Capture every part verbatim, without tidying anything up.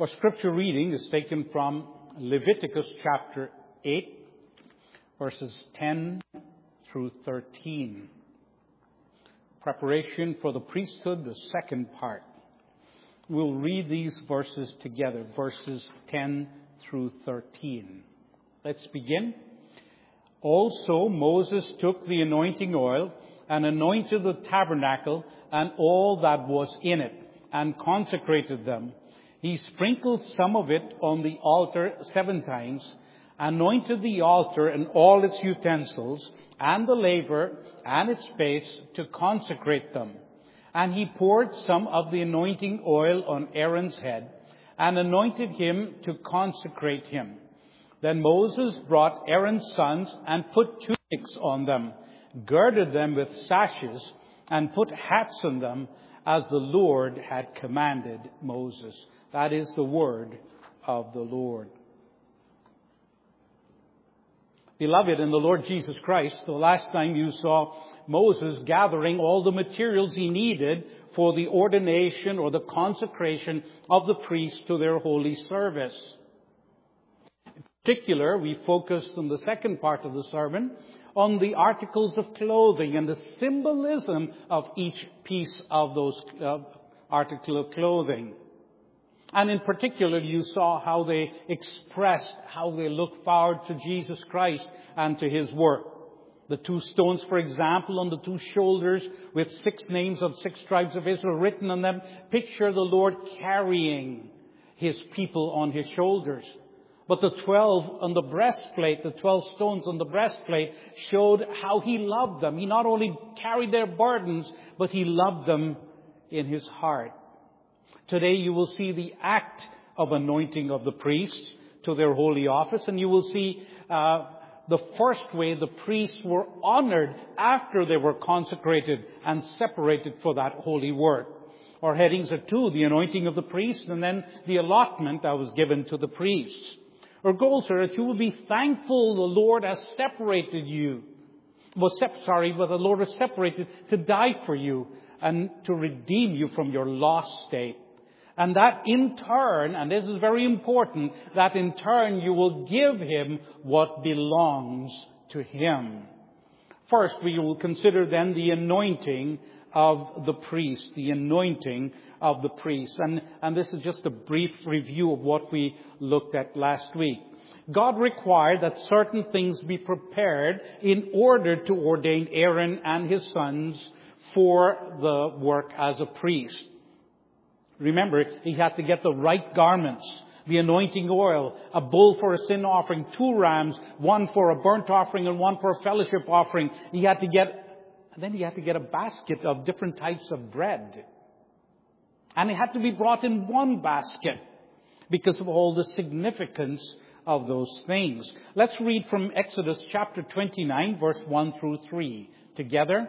Our scripture reading is taken from Leviticus chapter eight, verses ten through thirteen. Preparation for the priesthood, the second part. We'll read these verses together, verses ten through thirteen. Let's begin. Also Moses took the anointing oil and anointed the tabernacle and all that was in it, and consecrated them. He sprinkled some of it on the altar seven times, anointed the altar and all its utensils, and the laver and its base, to consecrate them. And he poured some of the anointing oil on Aaron's head, and anointed him to consecrate him. Then Moses brought Aaron's sons and put tunics on them, girded them with sashes, and put hats on them, as the Lord had commanded Moses. That is the word of the Lord. Beloved in the Lord Jesus Christ, the last time you saw Moses gathering all the materials he needed for the ordination or the consecration of the priests to their holy service. In particular, we focused on the second part of the sermon on the articles of clothing and the symbolism of each piece of those uh, article of clothing. And in particular, you saw how they expressed, how they looked forward to Jesus Christ and to His work. The two stones, for example, on the two shoulders with six names of six tribes of Israel written on them, picture the Lord carrying His people on His shoulders. But the twelve on the breastplate, the twelve stones on the breastplate, showed how He loved them. He not only carried their burdens, but He loved them in His heart. Today you will see the act of anointing of the priests to their holy office, and you will see uh, the first way the priests were honored after they were consecrated and separated for that holy work. Our headings are two, the anointing of the priest, and then the allotment that was given to the priests. Our goals are that you will be thankful the Lord has separated you. Well, sep- sorry, but the Lord has separated to die for you and to redeem you from your lost state. And that in turn, and this is very important, that in turn you will give Him what belongs to Him. First, we will consider then the anointing of the priest, the anointing of the priest. And, and this is just a brief review of what we looked at last week. God required that certain things be prepared in order to ordain Aaron and his sons for the work as a priest. Remember, he had to get the right garments, the anointing oil, a bull for a sin offering, two rams, one for a burnt offering and one for a fellowship offering. He had to get, and then he had to get a basket of different types of bread. And it had to be brought in one basket because of all the significance of those things. Let's read from Exodus chapter twenty-nine, verse one through three together.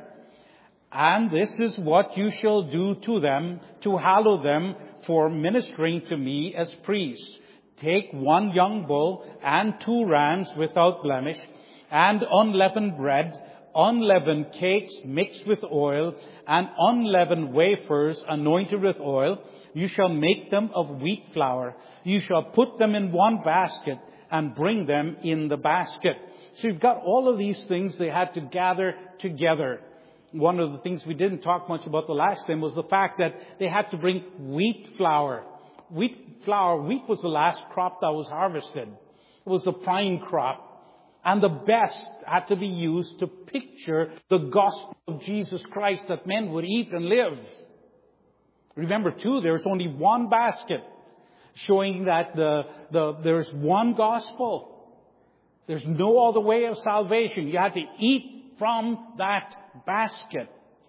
And this is what you shall do to them, to hallow them for ministering to me as priests. Take one young bull and two rams without blemish, and unleavened bread, unleavened cakes mixed with oil, and unleavened wafers anointed with oil. You shall make them of wheat flour. You shall put them in one basket and bring them in the basket. So you've got all of these things they had to gather together. One of the things we didn't talk much about the last time was the fact that they had to bring wheat flour. Wheat flour, wheat was the last crop that was harvested. It was the prime crop. And the best had to be used to picture the gospel of Jesus Christ that men would eat and live. Remember too, there's only one basket showing that the, the, there's one gospel. There's no other way of salvation. You had to eat from that basket.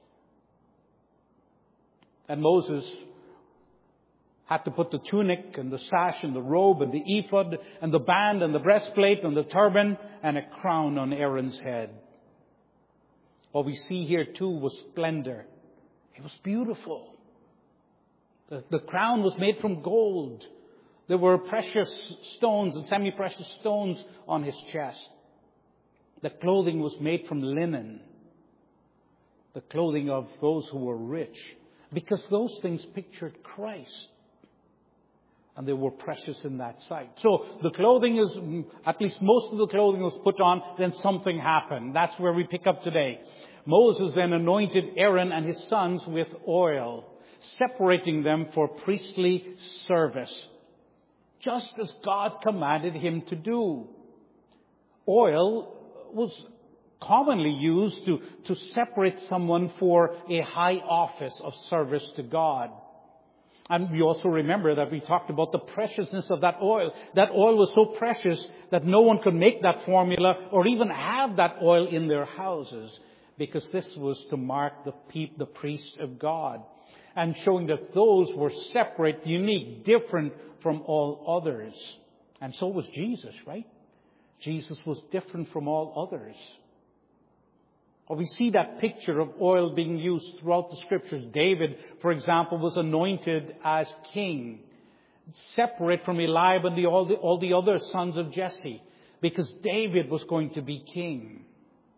And Moses had to put the tunic and the sash and the robe and the ephod and the band and the breastplate and the turban and a crown on Aaron's head. What we see here too was splendor. It was beautiful. The, the crown was made from gold. There were precious stones and semi-precious stones on his chest. The clothing was made from linen. The clothing of those who were rich. Because those things pictured Christ. And they were precious in that sight. So the clothing is, at least most of the clothing was put on, then something happened. That's where we pick up today. Moses then anointed Aaron and his sons with oil, separating them for priestly service, just as God commanded him to do. Oil was commonly used to, to separate someone for a high office of service to God. And we also remember that we talked about the preciousness of that oil. That oil was so precious that no one could make that formula or even have that oil in their houses, because this was to mark the peop, the priests of God, and showing that those were separate, unique, different from all others. And so was Jesus, right? Jesus was different from all others. Or we see that picture of oil being used throughout the Scriptures. David, for example, was anointed as king, separate from Eliab and the, all, the, all the other sons of Jesse, because David was going to be king.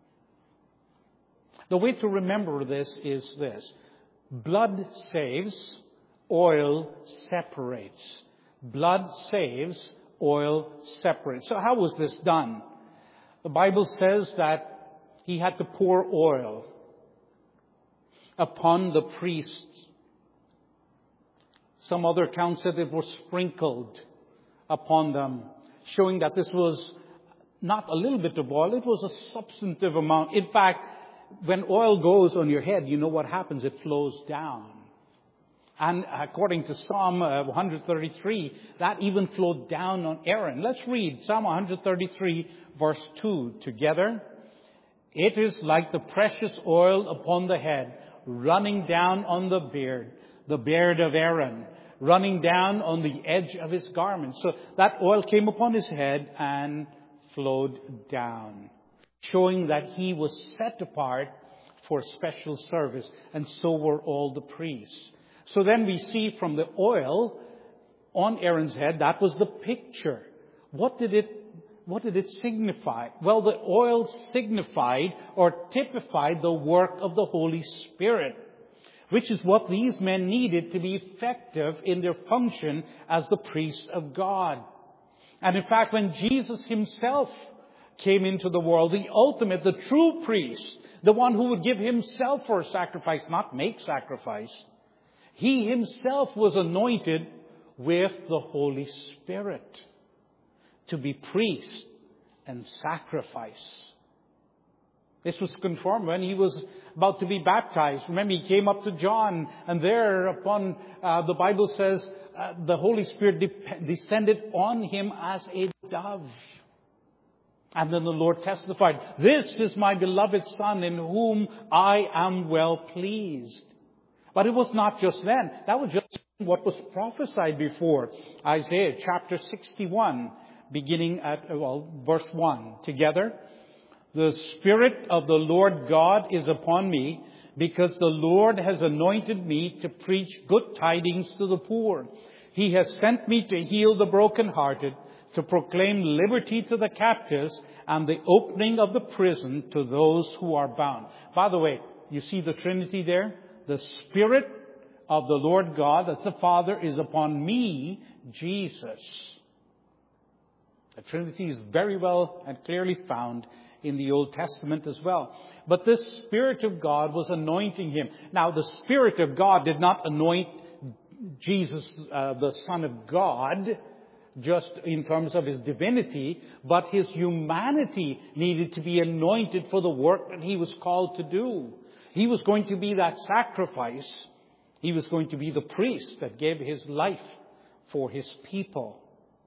The way to remember this is this. Blood saves, oil separates. Blood saves, oil separates. So how was this done? The Bible says that he had to pour oil upon the priests. Some other accounts said it was sprinkled upon them, showing that this was not a little bit of oil, it was a substantive amount. In fact, when oil goes on your head, you know what happens? It flows down. And according to Psalm one thirty-three, that even flowed down on Aaron. Let's read Psalm one thirty-three, verse two together. It is like the precious oil upon the head, running down on the beard, the beard of Aaron, running down on the edge of his garment. So that oil came upon his head and flowed down, showing that he was set apart for special service, and so were all the priests. So then we see from the oil on Aaron's head, that was the picture. What did it What did it signify? Well, the oil signified or typified the work of the Holy Spirit, which is what these men needed to be effective in their function as the priests of God. And in fact, when Jesus himself came into the world, the ultimate, the true priest, the one who would give himself for a sacrifice, not make sacrifice, he himself was anointed with the Holy Spirit to be priest and sacrifice. This was confirmed when he was about to be baptized. Remember, he came up to John, and there upon, uh, the Bible says, uh, the Holy Spirit de- descended on him as a dove. And then the Lord testified, "This is my beloved Son in whom I am well pleased." But it was not just then. That was just what was prophesied before. Isaiah chapter sixty-one. Beginning at, well, verse one. Together. "The Spirit of the Lord God is upon me, because the Lord has anointed me to preach good tidings to the poor. He has sent me to heal the brokenhearted, to proclaim liberty to the captives, and the opening of the prison to those who are bound." By the way, you see the Trinity there? The Spirit of the Lord God, that's the Father, is upon me, Jesus. The Trinity is very well and clearly found in the Old Testament as well. But this Spirit of God was anointing him. Now, the Spirit of God did not anoint Jesus, uh, the Son of God, just in terms of his divinity, but his humanity needed to be anointed for the work that he was called to do. He was going to be that sacrifice. He was going to be the priest that gave his life for his people.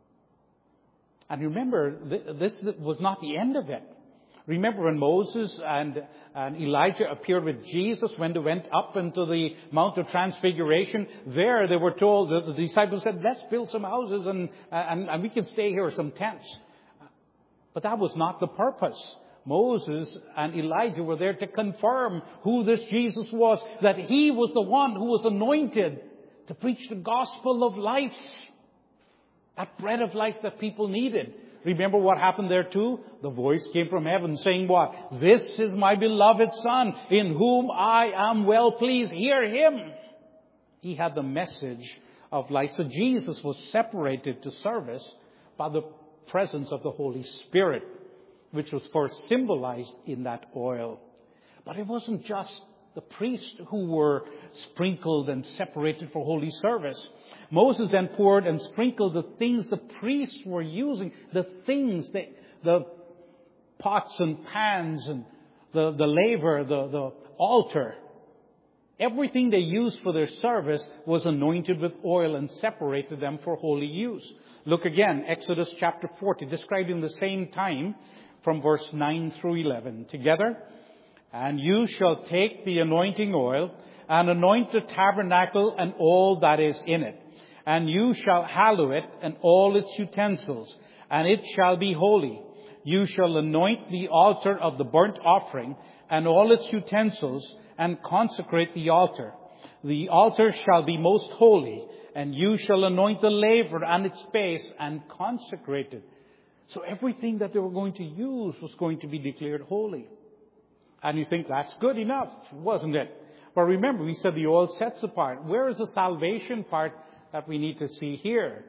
And remember, this was not the end of it. Remember when Moses and, and Elijah appeared with Jesus when they went up into the Mount of Transfiguration? There they were told, the, the disciples said, "Let's build some houses and, and, and we can stay here, some tents." But that was not the purpose. Moses and Elijah were there to confirm who this Jesus was, that he was the one who was anointed to preach the gospel of life. That bread of life that people needed. Remember what happened there too? The voice came from heaven saying what? "This is my beloved Son, in whom I am well pleased. Hear him." He had the message of life. So Jesus was separated to service by the presence of the Holy Spirit, which was first symbolized in that oil. But it wasn't just the priests who were sprinkled and separated for holy service. Moses then poured and sprinkled the things the priests were using, the things, the, the pots and pans and the, the laver, the, the altar. Everything they used for their service was anointed with oil and separated them for holy use. Look again, Exodus chapter forty, describing the same time from verse nine through eleven. Together, and you shall take the anointing oil and anoint the tabernacle and all that is in it. And you shall hallow it and all its utensils, and it shall be holy. You shall anoint the altar of the burnt offering and all its utensils, and consecrate the altar. The altar shall be most holy, and you shall anoint the laver and its base and consecrate it. So everything that they were going to use was going to be declared holy. And you think that's good enough, wasn't it? But remember, we said the oil sets apart. Where is the salvation part that we need to see here?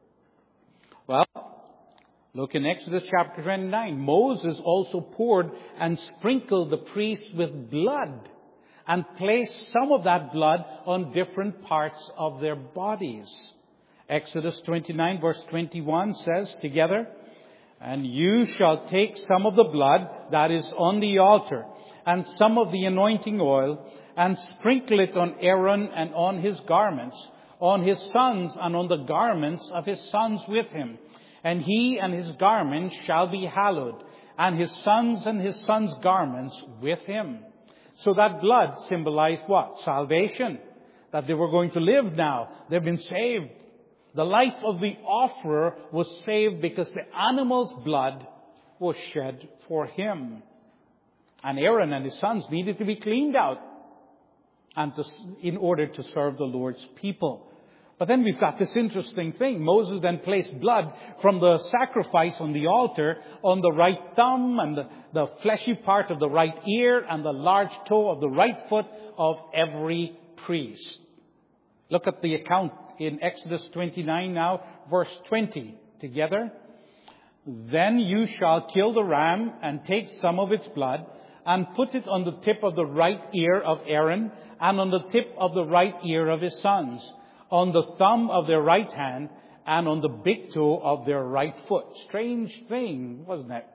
Well, look in Exodus chapter twenty-nine. Moses also poured and sprinkled the priests with blood, and placed some of that blood on different parts of their bodies. Exodus twenty-nine verse twenty-one says, together, and you shall take some of the blood that is on the altar, and some of the anointing oil, and sprinkle it on Aaron and on his garments, on his sons and on the garments of his sons with him. And he and his garments shall be hallowed, and his sons and his sons' garments with him. So that blood symbolized what? Salvation. That they were going to live now. They've been saved. The life of the offerer was saved because the animal's blood was shed for him. And Aaron and his sons needed to be cleaned out and to, in order to serve the Lord's people. But then we've got this interesting thing. Moses then placed blood from the sacrifice on the altar on the right thumb and the, the fleshy part of the right ear and the large toe of the right foot of every priest. Look at the account in Exodus twenty-nine now, verse twenty. Together. Then you shall kill the ram and take some of its blood and put it on the tip of the right ear of Aaron and on the tip of the right ear of his sons, on the thumb of their right hand, and on the big toe of their right foot. Strange thing, wasn't it?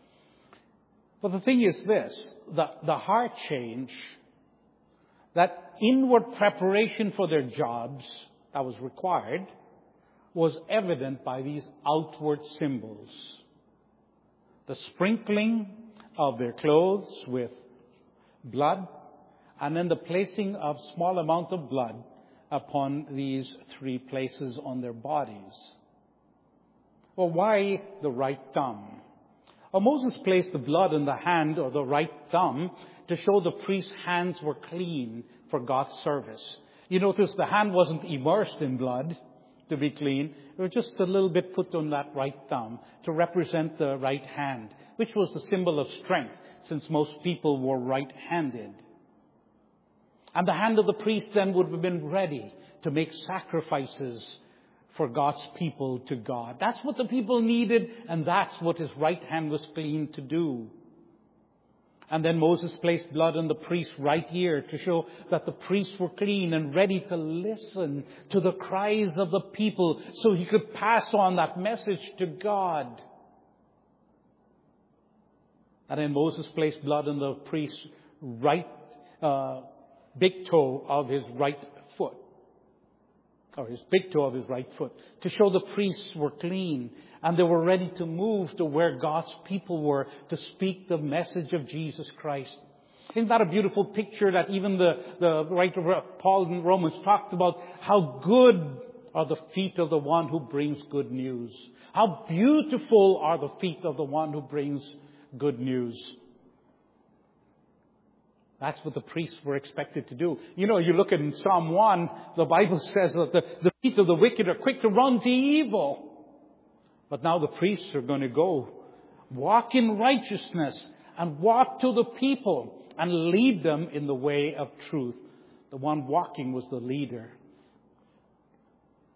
But the thing is this, the, the heart change, that inward preparation for their jobs that was required, was evident by these outward symbols. The sprinkling of their clothes with blood, and then the placing of small amounts of blood upon these three places on their bodies. Well, why the right thumb? Well, Moses placed the blood in the hand or the right thumb to show the priest's hands were clean for God's service. You notice the hand wasn't immersed in blood to be clean. It was just a little bit put on that right thumb to represent the right hand, which was the symbol of strength, since most people were right-handed. And the hand of the priest then would have been ready to make sacrifices for God's people to God. That's what the people needed, and that's what his right hand was clean to do. And then Moses placed blood on the priest's right ear to show that the priests were clean and ready to listen to the cries of the people so he could pass on that message to God. And then Moses placed blood on the priest's right uh, big toe of his right foot, or his big toe of his right foot, to show the priests were clean and they were ready to move to where God's people were to speak the message of Jesus Christ. Isn't that a beautiful picture that even the, the writer of Paul in Romans talked about how good are the feet of the one who brings good news. How beautiful are the feet of the one who brings good news. That's what the priests were expected to do. You know, you look in Psalm one, the Bible says that the, the feet of the wicked are quick to run to evil. But now the priests are going to go walk in righteousness and walk to the people and lead them in the way of truth. The one walking was the leader.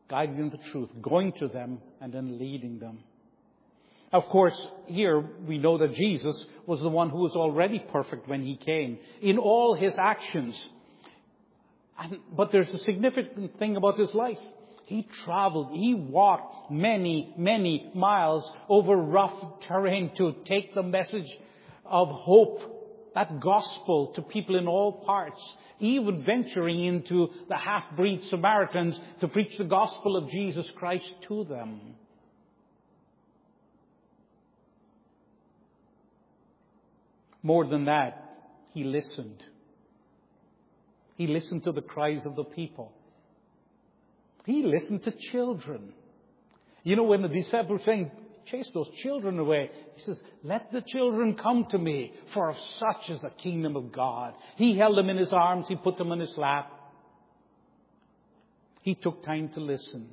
guiding them to truth, going to them, and then leading them. Of course, here we know that Jesus was the one who was already perfect when he came in all his actions. And, but there's a significant thing about his life. He traveled, he walked many, many miles over rough terrain to take the message of hope, that gospel, to people in all parts, even venturing into the half-breed Samaritans to preach the gospel of Jesus Christ to them. More than that, he listened. He listened to the cries of the people. He listened to children. You know, when the disciples were saying, chase those children away, he says, let the children come to me, for of such is the kingdom of God. He held them in his arms. He put them in his lap. He took time to listen.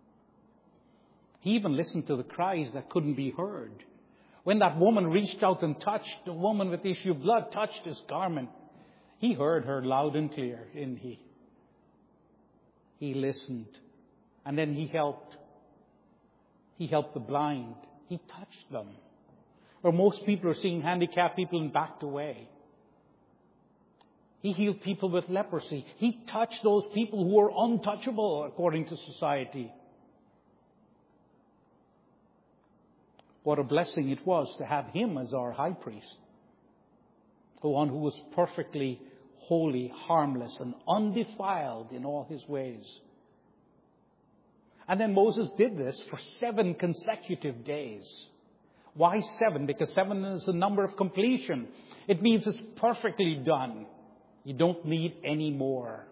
He even listened to the cries that couldn't be heard. When that woman reached out and touched, the woman with the issue of blood touched his garment, he heard her loud and clear, didn't he? He listened. And then he helped. He helped the blind. He touched them. Or most people are seeing handicapped people and backed away. He healed people with leprosy. He touched those people who were untouchable according to society. What a blessing it was to have him as our high priest. The one who was perfectly holy, harmless, and undefiled in all his ways. And then Moses did this for seven consecutive days. Why seven? Because seven is the number of completion. It means it's perfectly done. You don't need any more.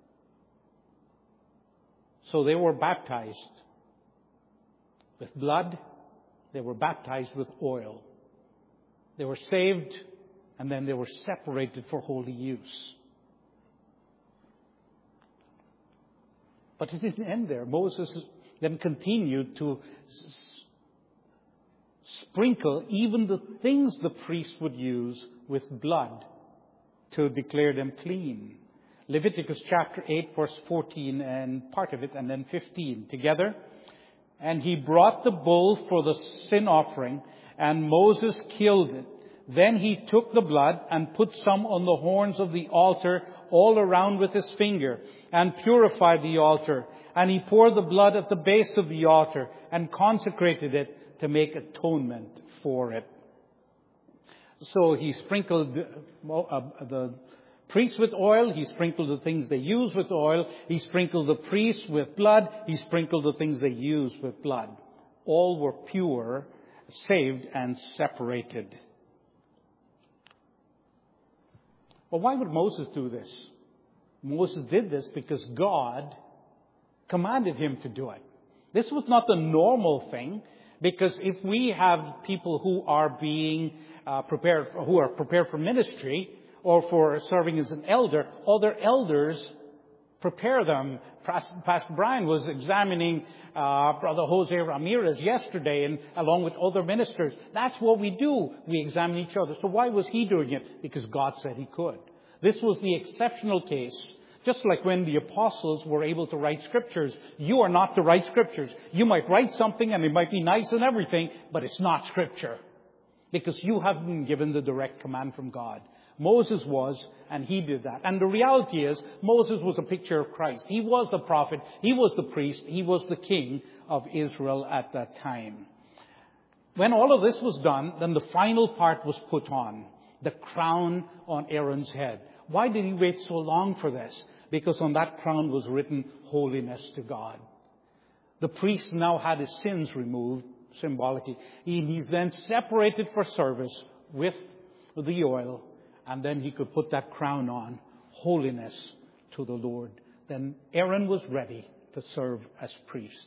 So they were baptized with blood. They were baptized with oil. They were saved, and then they were separated for holy use. But it didn't end there. Moses then continued to s- sprinkle even the things the priest would use with blood to declare them clean. Leviticus chapter eight, verse fourteen, and part of it, and then fifteen together. And he brought the bull for the sin offering, and Moses killed it. Then he took the blood and put some on the horns of the altar all around with his finger, and purified the altar. And he poured the blood at the base of the altar and consecrated it to make atonement for it. So he sprinkled the priests with oil. He sprinkled the things they use with oil. He sprinkled the priests with blood. He sprinkled the things they use with blood. All were pure, saved, and separated. Well, why would Moses do this? Moses did this because God commanded him to do it. This was not the normal thing, because if we have people who are being uh, prepared, for, who are prepared for ministry or for serving as an elder, other elders prepare them. Pastor Brian was examining uh, Brother Jose Ramirez yesterday, and along with other ministers. That's what we do. We examine each other. So why was he doing it? Because God said he could. This was the exceptional case. Just like when the apostles were able to write scriptures. You are not to write scriptures. You might write something and it might be nice and everything, but it's not scripture. Because you haven't been given the direct command from God. Moses was, and he did that. And the reality is, Moses was a picture of Christ. He was the prophet. He was the priest. He was the king of Israel at that time. When all of this was done, then the final part was put on. The crown on Aaron's head. Why did he wait so long for this? Because on that crown was written holiness to God. The priest now had his sins removed symbolically. He's then separated for service with the oil. And then he could put that crown on, holiness to the Lord. Then Aaron was ready to serve as priest.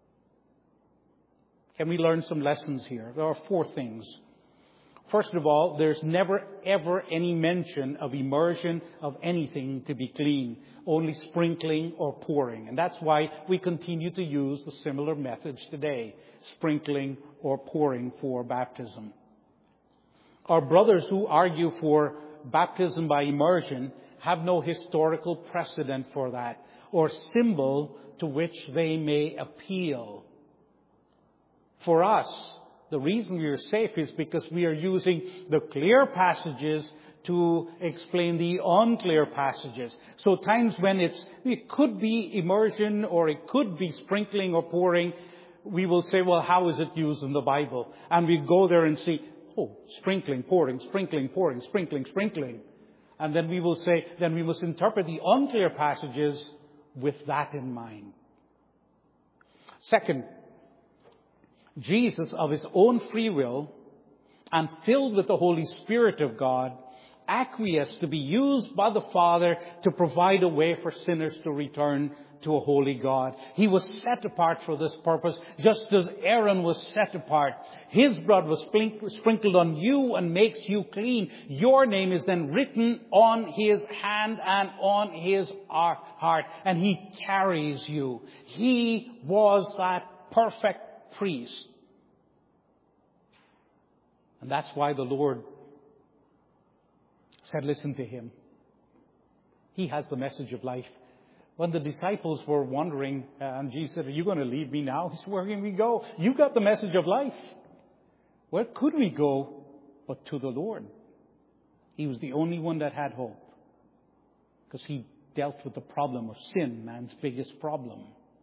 Can we learn some lessons here? There are four things. First of all, there's never ever any mention of immersion of anything to be clean, only sprinkling or pouring. And that's why we continue to use the similar methods today, sprinkling or pouring for baptism. Our brothers who argue for baptism by immersion have no historical precedent for that. or symbol to which they may appeal. For us, the reason we are safe is because we are using the clear passages to explain the unclear passages. So times when it's, it could be immersion or it could be sprinkling or pouring, we will say, well, how is it used in the Bible? And we go there and see, oh, sprinkling, pouring, sprinkling, pouring, sprinkling, sprinkling. And then we will say, then we must interpret the unclear passages with that in mind. Second, Jesus, of his own free will and filled with the Holy Spirit of God, acquiesced to be used by the Father to provide a way for sinners to return to a holy God. He was set apart for this purpose, just as Aaron was set apart. His blood was sprinkled on you and makes you clean. Your name is then written on his hand and on his heart, and he carries you. He was that perfect priest. And that's why the Lord said, listen to him. He has the message of life. When the disciples were wondering, uh, and Jesus said, are you going to leave me now? He said, where can we go? You've got the message of life. Where could we go but to the Lord? He was the only one that had hope, because he dealt with the problem of sin, man's biggest problem.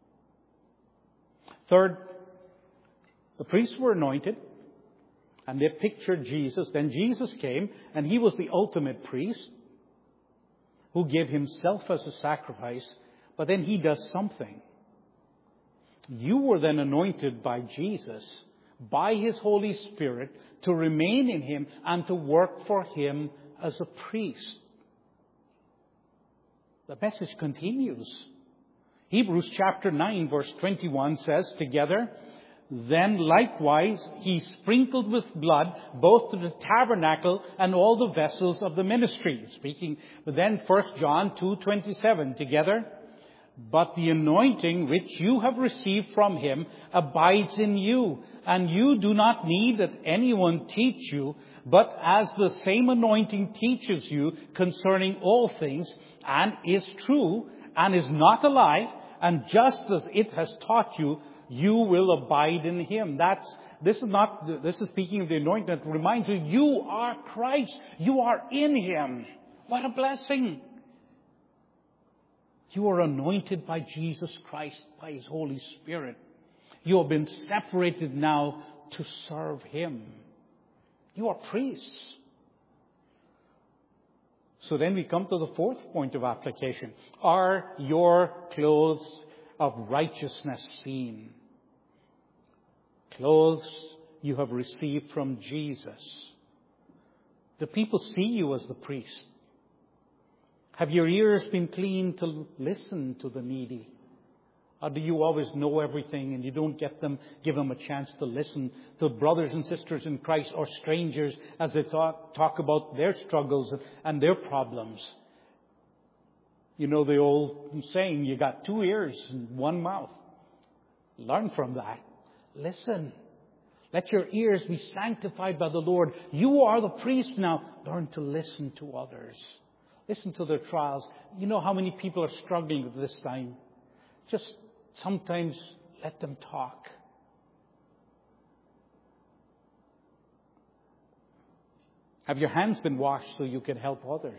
Third, the priests were anointed, and they pictured Jesus. Then Jesus came, and he was the ultimate priest who gave himself as a sacrifice. But then he does something. You were then anointed by Jesus, by his Holy Spirit, to remain in him and to work for him as a priest. The message continues. Hebrews chapter nine verse twenty-one says together, then likewise he sprinkled with blood both the tabernacle and all the vessels of the ministry. Speaking, but then First John two twenty-seven together. But the anointing which you have received from him abides in you, and you do not need that anyone teach you, but as the same anointing teaches you concerning all things, and is true, and is not a lie, and just as it has taught you, you will abide in him. That's, this is not, this is speaking of the anointing that reminds you, you are Christ. You are in him. What a blessing. You are anointed by Jesus Christ, by his Holy Spirit. You have been separated now to serve him. You are priests. So then we come to the fourth point of application. Are your clothes of righteousness seen? Clothes you have received from Jesus. Do people see you as the priest? Have your ears been cleaned to listen to the needy? Or do you always know everything and you don't get them, give them a chance to listen to brothers and sisters in Christ or strangers as they talk, talk about their struggles and their problems? You know the old saying, you got two ears and one mouth. Learn from that. Listen. Let your ears be sanctified by the Lord. You are the priest now. Learn to listen to others. Listen to their trials. You know how many people are struggling at this time. Just sometimes let them talk. Have your hands been washed so you can help others?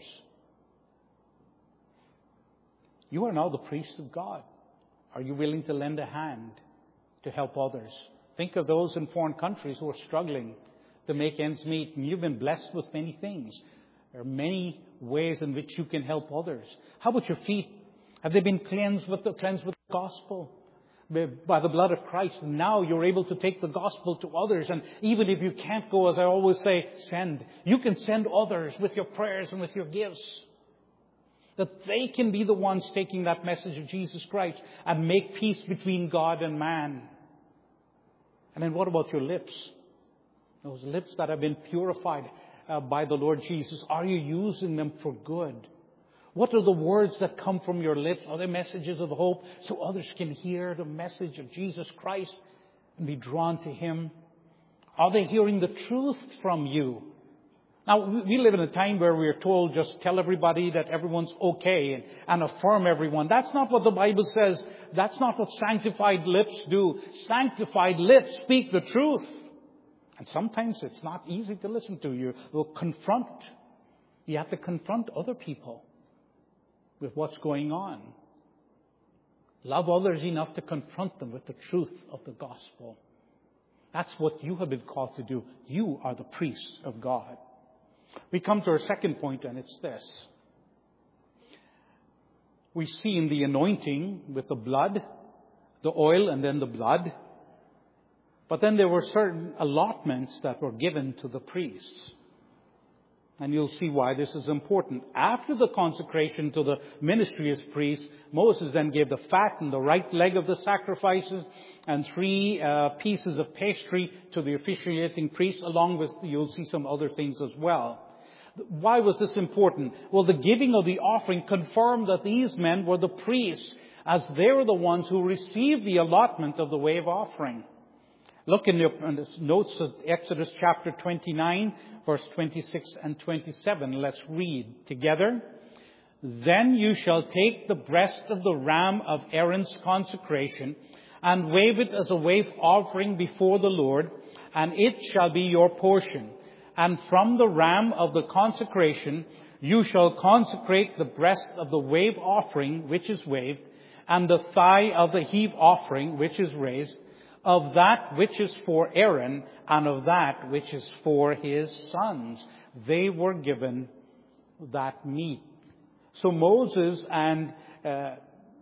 You are now the priest of God. Are you willing to lend a hand to help others? Think of those in foreign countries who are struggling to make ends meet. And you've been blessed with many things. There are many ways in which you can help others. How about your feet? Have they been cleansed with the, cleansed with the gospel? By the blood of Christ. And now you're able to take the gospel to others. And even if you can't go, as I always say, send. You can send others with your prayers and with your gifts. That they can be the ones taking that message of Jesus Christ and make peace between God and man. And then what about your lips? Those lips that have been purified uh, by the Lord Jesus. Are you using them for good? What are the words that come from your lips? Are they messages of hope so others can hear the message of Jesus Christ and be drawn to him? Are they hearing the truth from you? Now, we live in a time where we are told just tell everybody that everyone's okay and, and affirm everyone. That's not what the Bible says. That's not what sanctified lips do. Sanctified lips speak the truth. And sometimes it's not easy to listen to. You will confront. You have to confront other people with what's going on. Love others enough to confront them with the truth of the gospel. That's what you have been called to do. You are the priests of God. We come to our second point, and it's this. We see in the anointing with the blood, the oil and then the blood. But then there were certain allotments that were given to the priests. And you'll see why this is important. After the consecration to the ministry as priest, Moses then gave the fat and the right leg of the sacrifices and three uh, pieces of pastry to the officiating priest, along with, you'll see some other things as well. Why was this important? Well, the giving of the offering confirmed that these men were the priests, as they were the ones who received the allotment of the wave offering. Look in the, in the notes of Exodus chapter twenty-nine, verse twenty-six and twenty-seven. Let's read together. Then you shall take the breast of the ram of Aaron's consecration and wave it as a wave offering before the Lord, and it shall be your portion. And from the ram of the consecration you shall consecrate the breast of the wave offering which is waved, and the thigh of the heave offering which is raised, of that which is for Aaron, and of that which is for his sons. They were given that meat. So Moses and uh,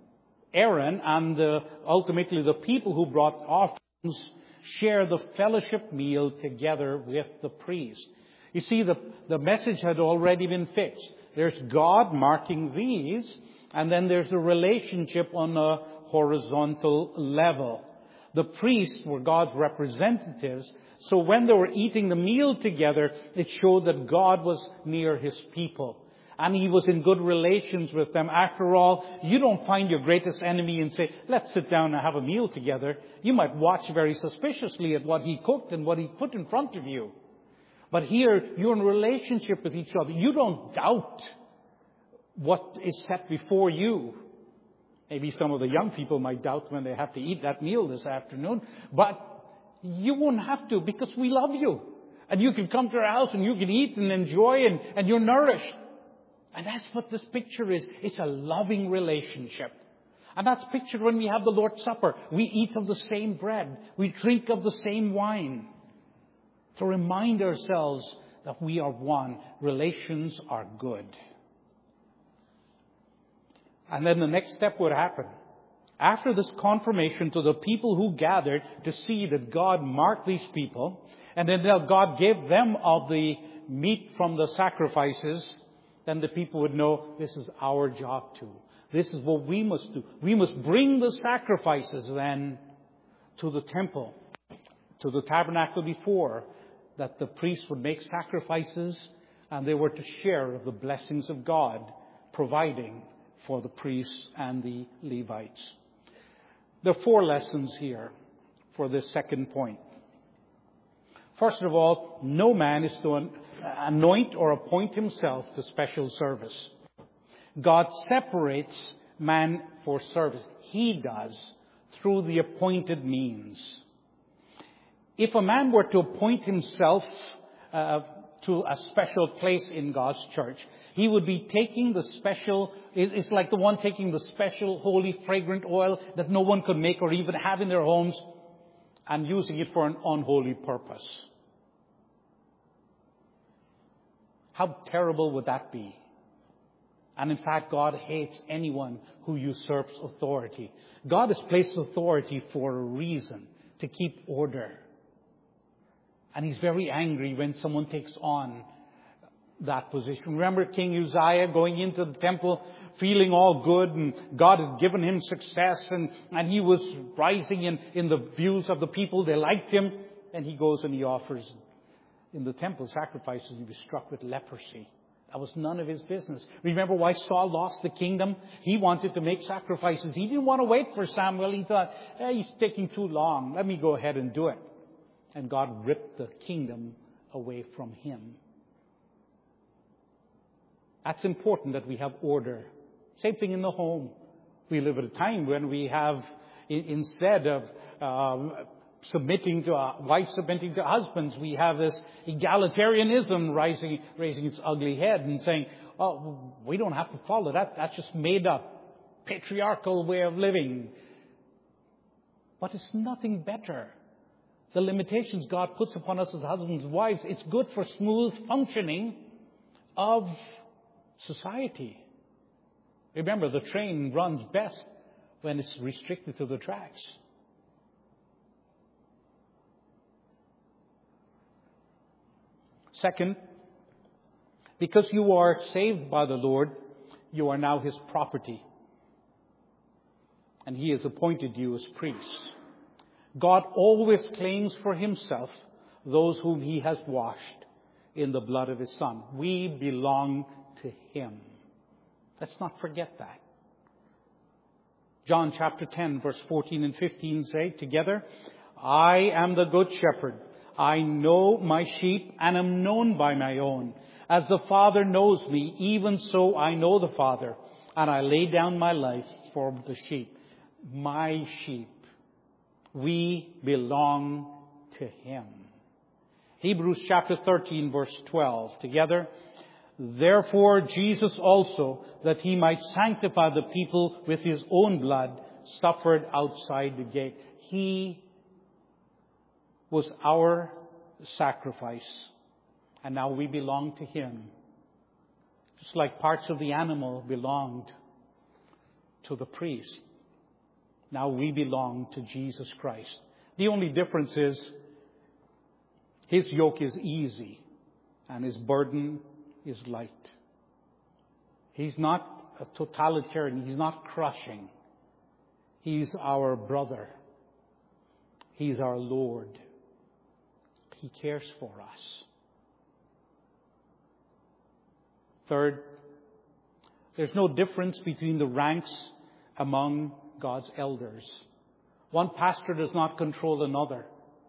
Aaron and the, ultimately the people who brought offerings share the fellowship meal together with the priest. You see, the, the message had already been fixed. There's God marking these, and then there's a relationship on a horizontal level. The priests were God's representatives, so when they were eating the meal together, it showed that God was near His people. And He was in good relations with them. After all, you don't find your greatest enemy and say, let's sit down and have a meal together. You might watch very suspiciously at what he cooked and what he put in front of you. But here, you're in relationship with each other. You don't doubt what is set before you. Maybe some of the young people might doubt when they have to eat that meal this afternoon. But you won't have to, because we love you. And you can come to our house and you can eat and enjoy and, and you're nourished. And that's what this picture is. It's a loving relationship. And that's pictured when we have the Lord's Supper. We eat of the same bread. We drink of the same wine. To remind ourselves that we are one. Relations are good. And then the next step would happen. After this confirmation to the people who gathered to see that God marked these people, and then God gave them of the meat from the sacrifices, then the people would know this is our job too. This is what we must do. We must bring the sacrifices then to the temple, to the tabernacle before, that the priests would make sacrifices and they were to share the blessings of God, providing for the priests and the Levites. There are four lessons here for this second point. First of all, no man is to anoint or appoint himself to special service. God separates man for service. He does, through the appointed means. If a man were to appoint himself uh, to a special place in God's church, he would be taking the special, it's like the one taking the special holy fragrant oil that no one could make or even have in their homes, and using it for an unholy purpose. How terrible would that be? And in fact, God hates anyone who usurps authority. God has placed authority for a reason, to keep order. And He's very angry when someone takes on that position. Remember King Uzziah going into the temple feeling all good, and God had given him success, and, and he was rising in, in the views of the people. They liked him. And he goes and he offers in the temple sacrifices. He was struck with leprosy. That was none of his business. Remember why Saul lost the kingdom? He wanted to make sacrifices. He didn't want to wait for Samuel. He thought, eh, he's taking too long. Let me go ahead and do it. And God ripped the kingdom away from him. That's important that we have order. Same thing in the home. We live at a time when we have, instead of um, submitting to uh, wives submitting to husbands, we have this egalitarianism rising, raising its ugly head and saying, "Oh, we don't have to follow that. That's just made up patriarchal way of living." But it's nothing better. The limitations God puts upon us as husbands and wives, it's good for smooth functioning of society. Remember, the train runs best when it's restricted to the tracks. Second, because you are saved by the Lord, you are now His property. And He has appointed you as priests. God always claims for Himself those whom He has washed in the blood of His Son. We belong to Him. Let's not forget that. John chapter ten, verse fourteen and fifteen say together, "I am the good shepherd. I know my sheep and am known by my own. As the Father knows me, even so I know the Father, and I lay down my life for the sheep." My sheep. We belong to Him. Hebrews chapter thirteen, verse twelve. Together, "Therefore Jesus also, that He might sanctify the people with His own blood, suffered outside the gate." He was our sacrifice, and now we belong to Him. Just like parts of the animal belonged to the priest. Now we belong to Jesus Christ. The only difference is His yoke is easy and His burden is light. He's not a totalitarian. He's not crushing. He's our brother. He's our Lord. He cares for us. Third, there's no difference between the ranks among God's elders. One pastor does not control another.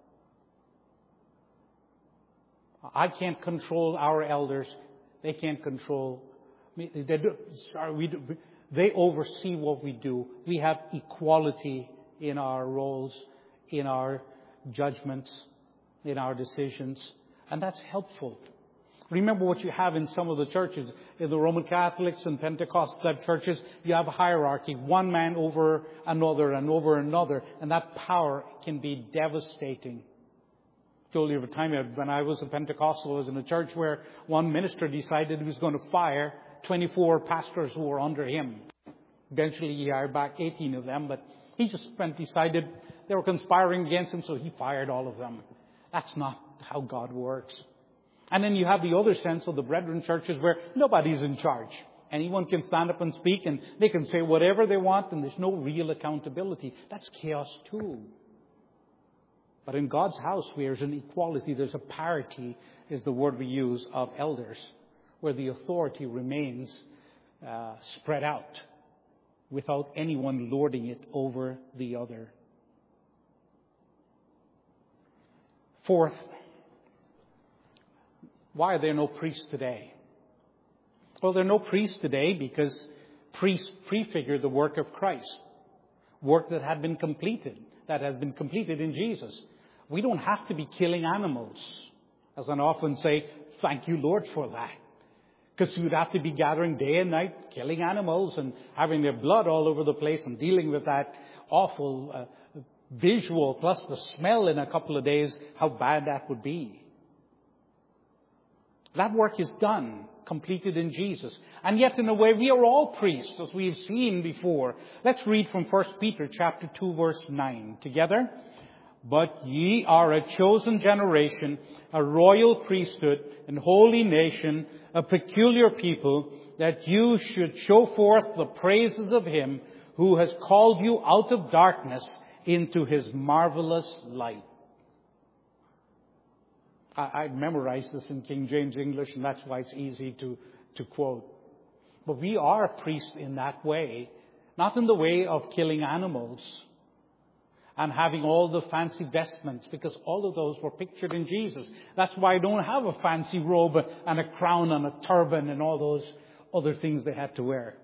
I can't control our elders. They can't control me. They, do, sorry, we do, they oversee what we do. We have equality in our roles, in our judgments, in our decisions. And that's helpful. Remember what you have in some of the churches. In the Roman Catholics and Pentecostal churches, you have a hierarchy. One man over another and over another. And that power can be devastating. I told you of a time when I was a Pentecostal, I was in a church where one minister decided he was going to fire twenty-four pastors who were under him. Eventually he hired back eighteen of them, but he just decided they were conspiring against him, so he fired all of them. That's not how God works. And then you have the other sense of the brethren churches where nobody's in charge. Anyone can stand up and speak and they can say whatever they want and there's no real accountability. That's chaos too. But in God's house, there's an equality, there's a parity, is the word we use, of elders, where the authority remains uh, spread out without anyone lording it over the other. Fourth, why are there no priests today? Well, there are no priests today because priests prefigure the work of Christ. Work that had been completed, that has been completed in Jesus. We don't have to be killing animals. As I often say, thank you, Lord, for that. Because you'd have to be gathering day and night, killing animals and having their blood all over the place and dealing with that awful uh, visual plus the smell in a couple of days, how bad that would be. That work is done, completed in Jesus. And yet, in a way, we are all priests, as we've seen before. Let's read from First Peter chapter two, verse nine. Together. "But ye are a chosen generation, a royal priesthood, and holy nation, a peculiar people, that you should show forth the praises of Him who has called you out of darkness into His marvelous light." I, I memorized this in King James English, and that's why it's easy to, to quote. But we are priests in that way, not in the way of killing animals and having all the fancy vestments, because all of those were pictured in Jesus. That's why I don't have a fancy robe and a crown and a turban and all those other things they had to wear.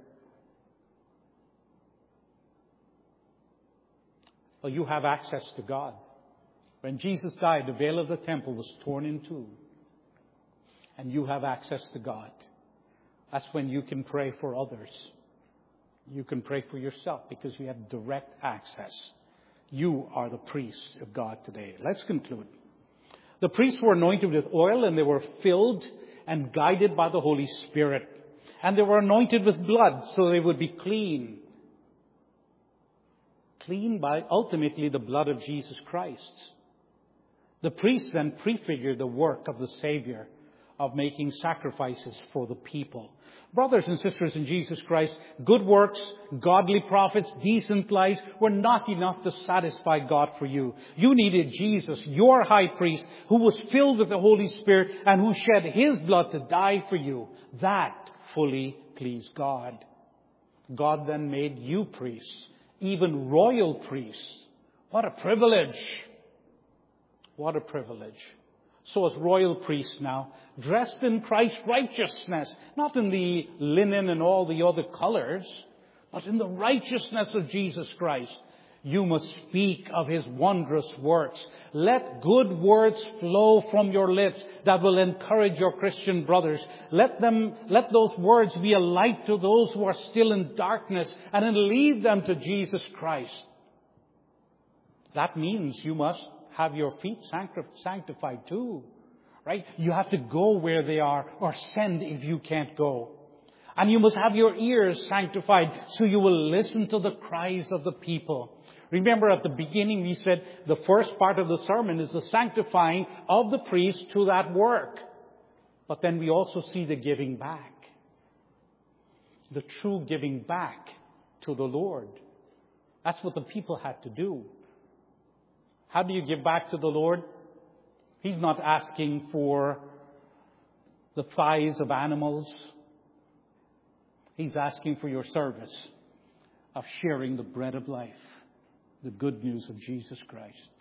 Well, you have access to God. When Jesus died, the veil of the temple was torn in two. And you have access to God. That's when you can pray for others. You can pray for yourself because you have direct access. You are the priests of God today. Let's conclude. The priests were anointed with oil, and they were filled and guided by the Holy Spirit. And they were anointed with blood so they would be clean. Clean by ultimately the blood of Jesus Christ. The priests then prefigured the work of the Savior of making sacrifices for the people. Brothers and sisters in Jesus Christ, good works, godly prophets, decent lives were not enough to satisfy God for you. You needed Jesus, your high priest, who was filled with the Holy Spirit and who shed His blood to die for you. That fully pleased God. God then made you priests, even royal priests. What a privilege! What a privilege. So as royal priests now, dressed in Christ's righteousness, not in the linen and all the other colors, but in the righteousness of Jesus Christ, you must speak of His wondrous works. Let good words flow from your lips that will encourage your Christian brothers. Let them, let those words be a light to those who are still in darkness and then lead them to Jesus Christ. That means you must have your feet sanctified too, right? You have to go where they are or send if you can't go. And you must have your ears sanctified so you will listen to the cries of the people. Remember at the beginning we said the first part of the sermon is the sanctifying of the priest to that work. But then we also see the giving back. The true giving back to the Lord. That's what the people had to do. How do you give back to the Lord? He's not asking for the thighs of animals. He's asking for your service of sharing the bread of life, the good news of Jesus Christ.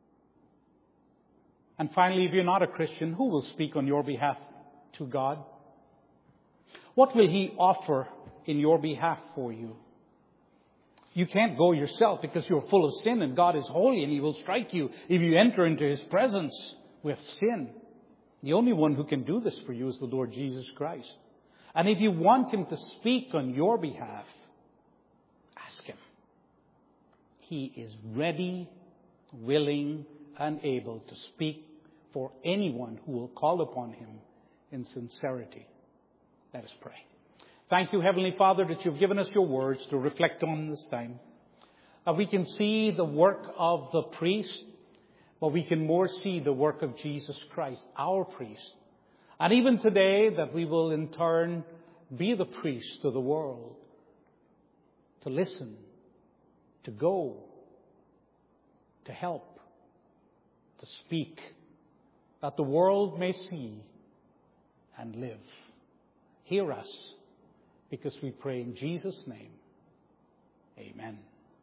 And finally, if you're not a Christian, who will speak on your behalf to God? What will He offer in your behalf for you? You can't go yourself because you're full of sin and God is holy and He will strike you if you enter into His presence with sin. The only one who can do this for you is the Lord Jesus Christ. And if you want Him to speak on your behalf, ask Him. He is ready, willing, and able to speak for anyone who will call upon Him in sincerity. Let us pray. Thank you, Heavenly Father, that you've given us your words to reflect on this time. That we can see the work of the priest, but we can more see the work of Jesus Christ, our priest. And even today, that we will in turn be the priest to the world. To listen, to go, to help, to speak, that the world may see and live. Hear us. Because we pray in Jesus' name. Amen.